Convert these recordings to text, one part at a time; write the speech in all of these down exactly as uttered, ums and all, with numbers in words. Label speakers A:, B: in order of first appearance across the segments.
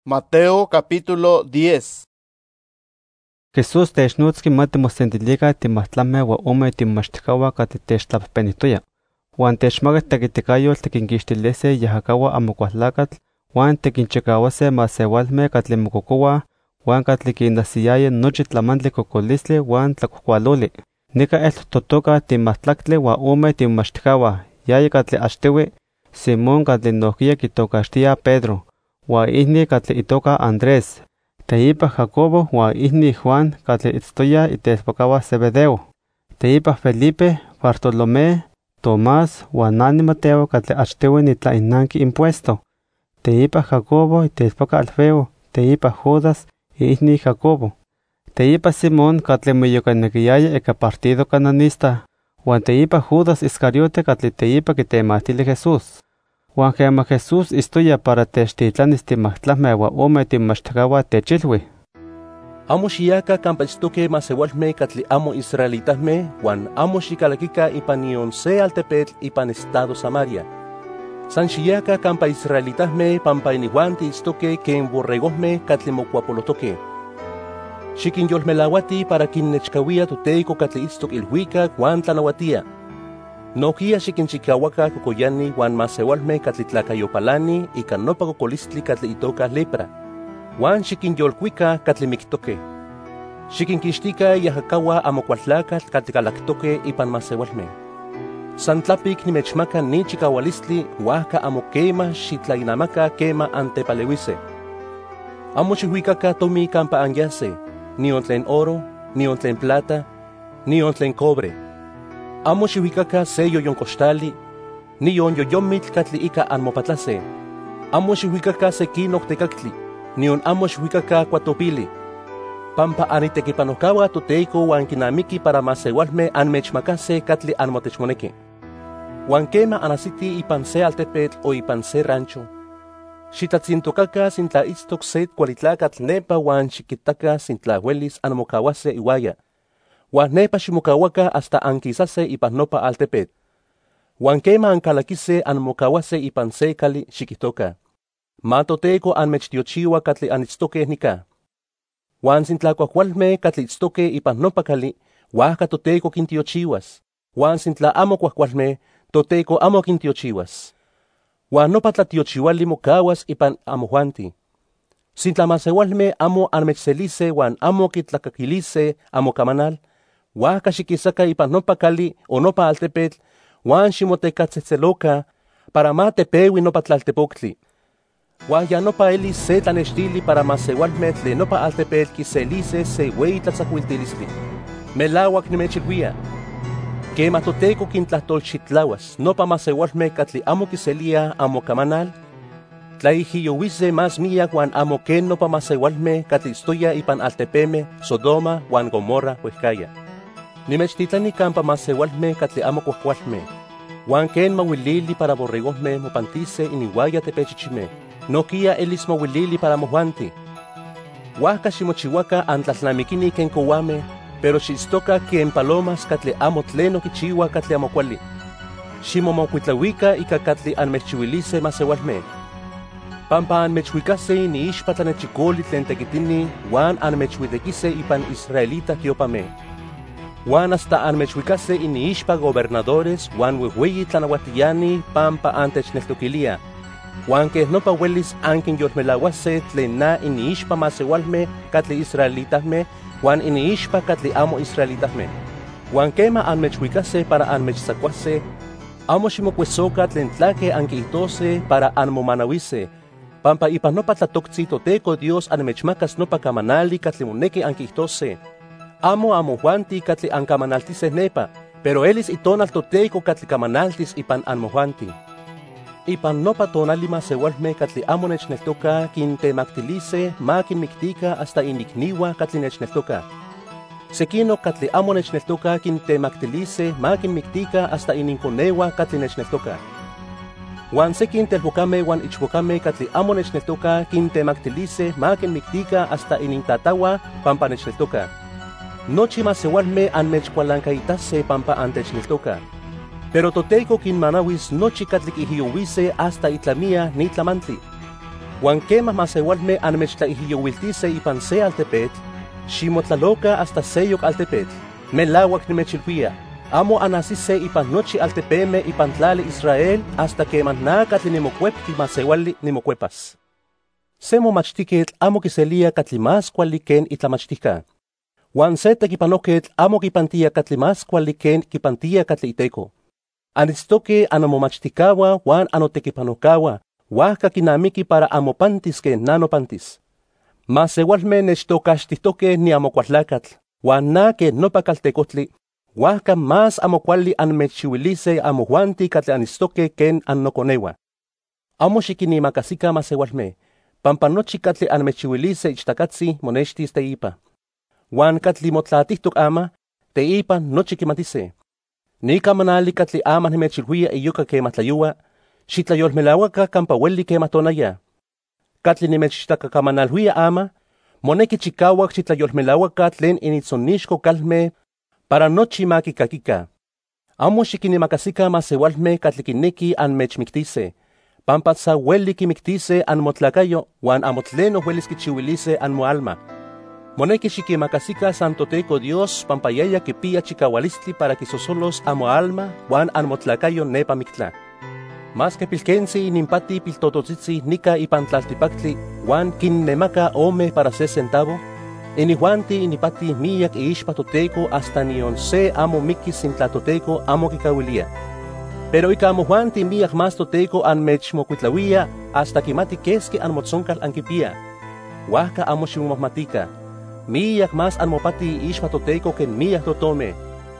A: Mateo capítulo diez.
B: Jesús technotzki mati mosentilica timahtlameh ua ome timachtikaua kati techtlapehpenihtoya. Huan techmakas tekitikayol tikinkixtilise yahakaua amokualtlakatl, huan tikinchikauase masewalmeh katli mokokouah, huan katli kinnasiyaya nochi tlamantli kokolistli huan tlakuhkualoli. Nika eltoh totoka timahtlaktli ua ome timachtikaua, yaya katli achtiwi, Simón katli nohkia kitokaxtia Pedro, ua ihni katli itoka Andrés, teipa Jacobo ua ihni Juan katli itztoya itelpokauah Zebedeo, teipa Felipe, Bartolomé, Tomás ua nani Mateo katli achtiwi nitlainanki impuesto, teipa Jacobo itelpoka Alfeo, teipa Judas ihni Jacobo, teipa Simón katli moyokanequiyaya ika partido cananista, huan teipa Judas Iscariote katli teipa kitemahtili Jesús. Huan quema Jesús istoya para techtitlanis timahtlameh ua ome timachtikaua techilui:
C: Amo xiyaka kampa itztokeh masewalmeh katli amo israelitahmeh huan amo xikalakika ipan nion se altepetl ipan estado Samaria. San xiyaka kampa israelitahmeh pampa inihuanti itztokeh ken borregojmeh katli mokuapolotokeh. Xikinyolmelauati para kinnechkauia toTeko katli itztok ilhuikak huan tlanauatia. Nohkia xikinchikauaka kokoyani huan masewalmeh katli tlakayopalani ika nopa kokolistli katli itoka lepra, huan xikinyolkuika katli miktokeh. Xikinkixtika yahakaua amokualtlakatl katli kalaktokeh ipan masewalmeh. San tlapik nimechmaka ni chikaualistli huajka amo kema xitlainamaka kema antepaleuise. Amo xihuikaka tomi kampa anyase, nion tlen oro, nion tlen plata, nion tlen cobre. Amo xihuikaka se yoyonkoxtali, nion yoyomitl katli ika anmopatlase. Amo xihuikaka se kinoktekakli, nion amo xihuikaka kuatopili. Pampa anitekipanokaua toTeko huan kinamiki para masewalmeh anmechmakase katli anmotechmoneki. Huan kema anasiti ipan se altepetl o ipan se rancho, xitlatzintokaka sintla itztok se kualitlakatl nepa huan xikitaka sintla huelis anmokauase iuaya. Huan nepa ximokauaka hasta ankisase ipan nopa altepetl. Huan kema ankalakise anmokauase ipan se kali xikihtoka: Ma toTeko anmechtiochiua katli anitztokeh nika. Huan sintla kuajkualmeh katli itztokeh ipan nopa kali, huajka toTeko kintiochiuas. Huan sintla amo kuajkualmeh, toTeko amo kintiochiuas. Huan nopa tlatiochiuali mokauas ipan amojuanti. Sintla masewalmeh amo anmechselise huan amo kitlakakilise amokamanal, huajka xikisaka ipan nopa kali o nopa altepetl, huan ximotekatzetzeloka para ma tepeui nopa tlaltepoktli. Huan ya nopa elis se tlanextili para masewalmeh tlen nopa altepetl kiselise se ueyi tlatzakuiltilistli. Melauak nimechilhuia, kema toTeko kintlahtolxitlauas nopa masewalmeh katli amo kiselia amokamanal, tlaijiyouise mas miyak huan amo ken nopa masewalmeh katli itztoya ipan altepemeh Sodoma huan Gomorra huejkaya. Nimechtitlani kampa masewalmeh katli amo kuajkualmeh, huan ken mauilili para borregojmeh mopantise iniuaya tepechichimeh, nohkia elis mauilili para mojuanti. Huajka ximochiuaka antlalnamikini ken kouameh, pero xiitztoka ken palomas katli amo tleno kichiua katli amo kuali. Ximomokuitlauika ika katli anmechchiuilise masewalmeh. Pampa anmechuikase iniixpa tlanechikoli tlen tekitini huan anmechuitekise ipan israelita tiopameh. Huan hasta anmechuikase iniixpa gobernadores huan uehueyi tlanauatiyani pampa antechneltokilia. Huan keh nopa huelis ankinyolmelauase tlen na iniixpa masewalmeh katli israelitahmeh huan iniixpa katli amo israelitahmeh. Huan kema anmechuikase para anmechsakuase, amo ximokuesoka tlen tlake ankiihtose para anmomanauise, pampa ipan nopa tlatoktzin toTeko Dios anmechmakas nopa kamanali katli moneki ankiihtose. Amo amojuanti katli ankamanaltise nepa, pero elis itonal toTeko katli kamanaltis ipan anmojuanti. Ipan nopa tonali masewalmeh katli amo nechneltoka kintemaktilise ma kinmiktika hasta inikniua katli nechneltoka. Sekinok katli amo nechneltoka kintemaktilise ma kinmiktika hasta ininkoneua katli nechneltoka. Huan sekin telpokameh huan ichpokameh katli amo nechneltoka kintemaktilise ma kinmiktika hasta inintataua pampa nechneltoka. Nochi masewalmeh anmechkualankaitase pampa antechneltoka. Pero toTeko kinmanauis nochi katli kihiyouise hasta itlamia ni tlamantli. Huan quema masewalme anmechtlaijiyohuiltise ipan se altepetl, ximotlaloca hasta seyok altepetl. Melawak nimechilhuia, amo anasise ipan nochi altepeme ipan tlali Israel hasta queman na katli nimocuepti masewali nimocuepas. Se momachtiketl amo kiselia katli mas kuali ken itlamachtika. Huan se tekipanoketl amo kipantia katli mas kuali ken kipantia katli iteko. Anitztoke anomomachtikahua huan anotekipanokawa, huajka kinamiki para amopantis ken nanopantis. Masewalme nechtokaxtihtoke ni amokuatlakatl, huan na ken nopa kaltekotli, huajka mas amokuali anmechiuilise amojuanti katli anitztoke ken annokonewa. Amo xikinimakasika masewalme, pampa nochi katli anmechiuilise ichtakatzi monextis teipa. Huan katli motlatihtok ama, teipa nochi kimatise. Nika manali katli ama nimechilhuia iyuka kematlayua, xitlayolmelawaka kampa ueli kematonaya. Katli nimechtakakamanalhuia ama, moneki chikawak xitlayolmelawaka tlen initzonixko kalme para nochi makikakika. Amo xikinimakasika masewalme katli kineki anmechmiktise, pampa sa ueli kimiktise anmotlakayo huan amo tleno uelis kichiuilise anmoalma. Moneki xikimakasika Santoteco Dios pampa yaya kipia chikawalistli para kisosolos amo alma huan anmotlakayo nepa miktla. Mas que pilkensi inimpati piltototzitzi nika ipan tlaltipaktli huan kinnemaka ome para se centavo, inihuanti inipati miyak iixpa Toteco hasta nion se amo mikis sin tlatoteco amo kikawilia. Pero ika amohuanti miyak mas Toteco anmechmokuitlawia hasta kimati keski anmotzonkal ankipia. Huajka amo ximomahmatika. Miyak mas anmopati iixpa Toteco ken miyak totome.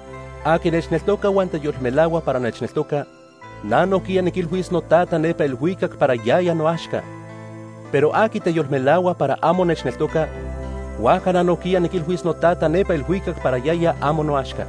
C: Aki nechneltoka huan teyolmelawa para nechneltoka, nanokia nikilhuis notata nepa ilhuikak para yaya noaxka. Pero aki teyolmelawa para amo nechneltoka, huajka nanokia nikilhuis notata nepa ilhuikak para yaya amo noaxka.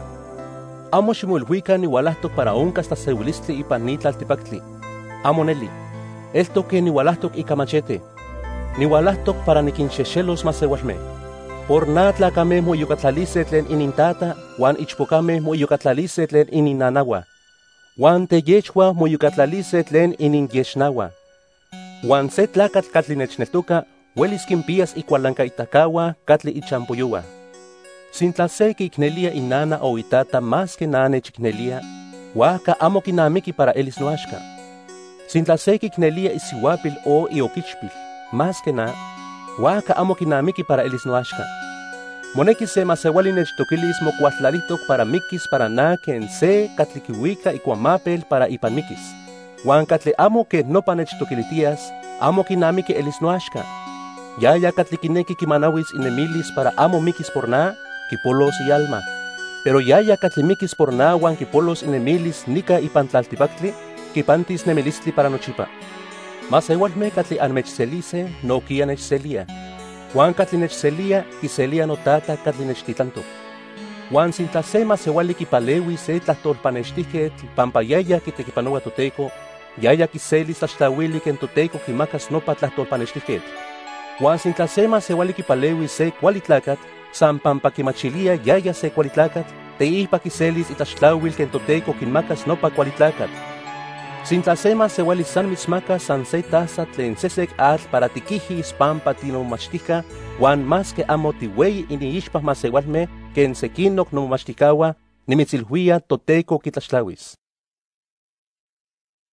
C: Amo ximoilhuika niualahtok para onkas tasewilistli ipan ni tlaltipaktli. Amo neli. Eltoke niualahtok ika machete. Niualahtok para nikinxexelos masewalme. Por na tlakame moyukatlalise tlen inintata, huan ichpokame moyukatlalise tlen ininanawa. Huan teyechwa moyukatlalise tlen iningyexnawa. Huan se tlakat katli nechneltoka, huelis kimpias ikualanka itakawa katli ichampoyowa. Sintla se kiknelia inana o itata mas que nane chiknelia, huajka amo kinamiki para elis noaxka. Sintla se kiknelia isiwapil o iokichpil, mas que na, huajka amo kinamiki para elis noaxka. Moneki se masewali nechtokilis mokuatlalitok para mikis para na ken se katli kiwika ikuamapel para ipan mikis. Huan katli amo ke nopa nechtokilitias, amo kinamiki elis noaxka. Yaya katli kineki kimanawis inemilis para amo mikis por na, kipolos y alma. Pero yaya katli mikis por na huan kipolos inemilis nika ipan tlaltipaktli, kipantis nemilistli para nochipa. Masewalme katli anmechselise, no kia nechselia. Huan katli nechselia, kiselia notata katli nechtitlantok. Huan sintla se masewali kipalewi se tlahtolpanextiket, pampa yaya kitekipanoa Toteco, yaya kiselis tlaxtlawili ken Toteco kimakas nopa tlahtolpanextiket. Huan sintla se masewali kipalewi se kualitlakat, san pampa kimachilia yaya se kualitlakat, teipa kiselis itlaxtlawil ken Toteco kinmakas nopa kualitlakat. Sintla se masewali san mitzmaka san se taza tlen sesek atl para tikihis pampa tinomachtika, huan mas que amo tiwei iniixpa masewalme ken sekinok nomachtikawa, nimitzilhuia Toteco kitlaxtlawis.